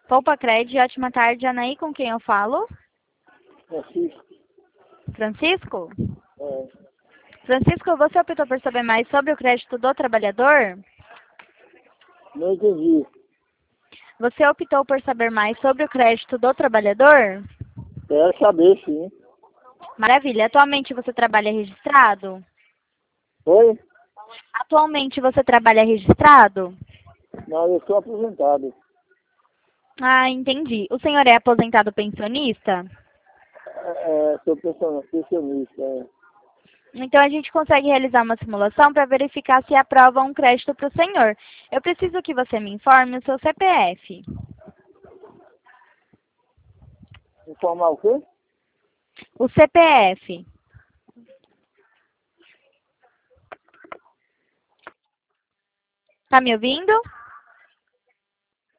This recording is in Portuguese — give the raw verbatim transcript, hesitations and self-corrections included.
Poupa Cred, ótima tarde, Anaí, com quem eu falo? Francisco. Francisco? É, Francisco, você optou por saber mais sobre o crédito do trabalhador? não entendi. Você optou por saber mais sobre o crédito do trabalhador? Quero saber, sim. Maravilha. Atualmente você trabalha registrado? Oi? Atualmente você trabalha registrado? Não, eu sou aposentado. Ah, entendi. O senhor é aposentado pensionista? É, é, sou pension- pensionista. É. Então a gente consegue realizar uma simulação para verificar se aprova um crédito para o senhor. Eu preciso que você me informe o seu C P F. Informar o quê? O C P F. Tá me ouvindo?